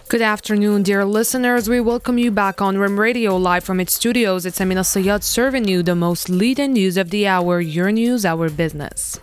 Good afternoon, dear listeners. We welcome you back on RIM Radio, live from its studios. It's Amina Sayad serving you the most leading news of the hour, your news, our business.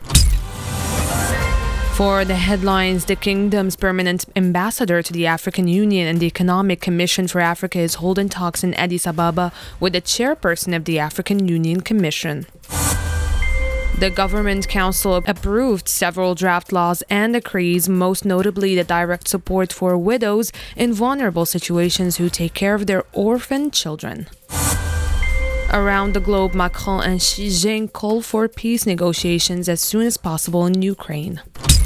For the headlines, the Kingdom's permanent ambassador to the African Union and the Economic Commission for Africa is holding talks in Addis Ababa with the chairperson of the African Union Commission. The Government Council approved several draft laws and decrees, most notably the direct support for widows in vulnerable situations who take care of their orphan children. Around the globe, Macron and Xi Jinping call for peace negotiations as soon as possible in Ukraine.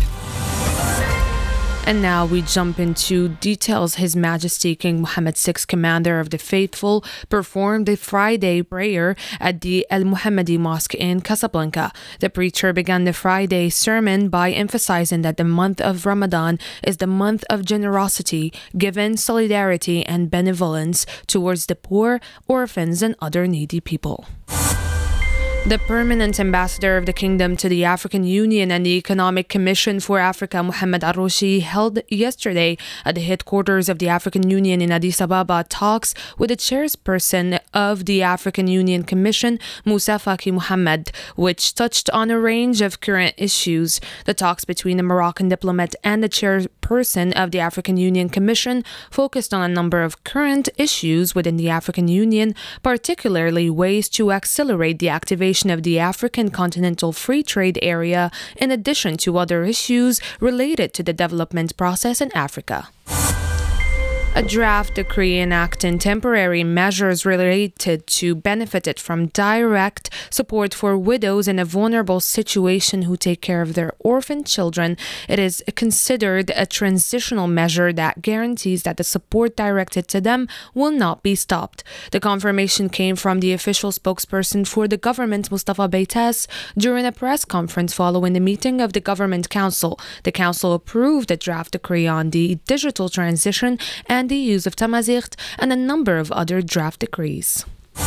And now we jump into details. His Majesty King Mohammed VI, Commander of the Faithful, performed a Friday prayer at the Al Muhammadi Mosque in Casablanca. The preacher began the Friday sermon by emphasizing that the month of Ramadan is the month of generosity, giving solidarity and benevolence towards the poor, orphans, and other needy people. The permanent ambassador of the Kingdom to the African Union and the Economic Commission for Africa, Mohamed Aroushi, held yesterday at the headquarters of the African Union in Addis Ababa talks with the chairperson of the African Union Commission, Moussa Faki Mohamed, which touched on a range of current issues. The talks between the Moroccan diplomat and the chairperson of the African Union Commission focused on a number of current issues within the African Union, particularly ways to accelerate the activation of the African Continental Free Trade Area, in addition to other issues related to the development process in Africa. A draft decree enacting temporary measures related to benefited from direct support for widows in a vulnerable situation who take care of their orphan children. It is considered a transitional measure that guarantees that the support directed to them will not be stopped. The confirmation came from the official spokesperson for the government, Mustafa Beitas, during a press conference following the meeting of the Government Council. The Council approved a draft decree on the digital transition and the use of Tamazight and a number of other draft decrees.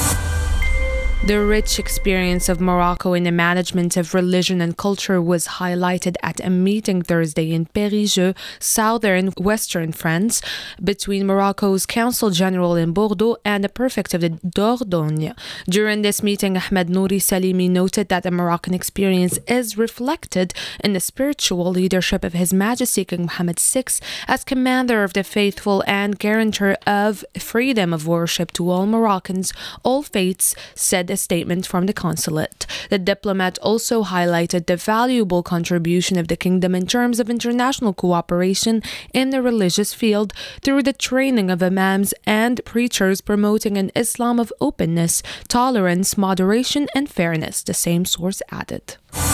The rich experience of Morocco in the management of religion and culture was highlighted at a meeting Thursday in Périgueux, southern western France, between Morocco's Council General in Bordeaux and the Prefect of the Dordogne. During this meeting, Ahmed Nouri Salimi noted that the Moroccan experience is reflected in the spiritual leadership of His Majesty King Mohammed VI as Commander of the Faithful and guarantor of freedom of worship to all Moroccans, all faiths, said a statement from the consulate. The diplomat also highlighted the valuable contribution of the kingdom in terms of international cooperation in the religious field through the training of imams and preachers promoting an Islam of openness, tolerance, moderation, and fairness, the same source added.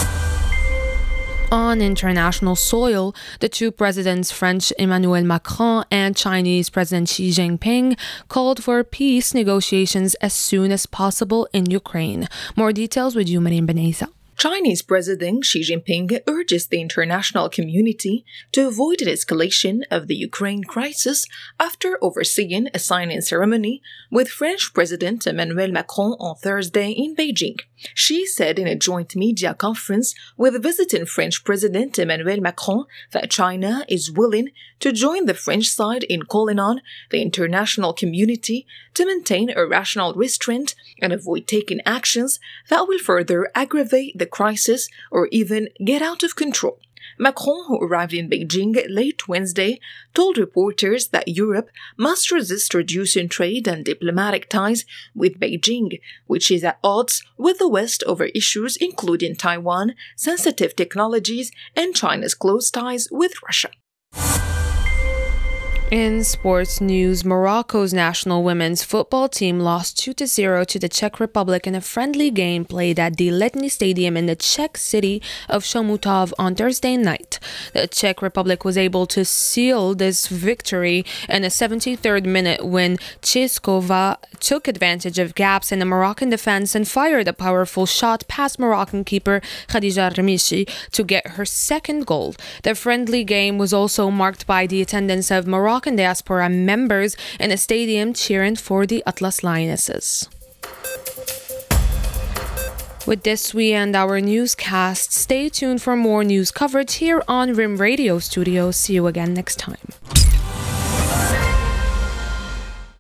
On international soil, the two presidents, French Emmanuel Macron and Chinese President Xi Jinping, called for peace negotiations as soon as possible in Ukraine. More details with you, Mariam Beneza. Chinese President Xi Jinping urges the international community to avoid an escalation of the Ukraine crisis after overseeing a signing ceremony with French President Emmanuel Macron on Thursday in Beijing. Xi said in a joint media conference with visiting French President Emmanuel Macron that China is willing to join the French side in calling on the international community to maintain a rational restraint and avoid taking actions that will further aggravate the crisis or even get out of control. Macron, who arrived in Beijing late Wednesday, told reporters that Europe must resist reducing trade and diplomatic ties with Beijing, which is at odds with the West over issues including Taiwan, sensitive technologies, and China's close ties with Russia. In sports news, Morocco's national women's football team lost 2-0 to the Czech Republic in a friendly game played at the Letní Stadium in the Czech city of Chomutov on Thursday night. The Czech Republic was able to seal this victory in the 73rd minute when Cheskova took advantage of gaps in the Moroccan defense and fired a powerful shot past Moroccan keeper Khadija Remishi to get her second goal. The friendly game was also marked by the attendance of Moroccan diaspora members in a stadium cheering for the Atlas Lionesses. With this, we end our newscast. Stay tuned for more news coverage here on RIM Radio Studios. See you again next time.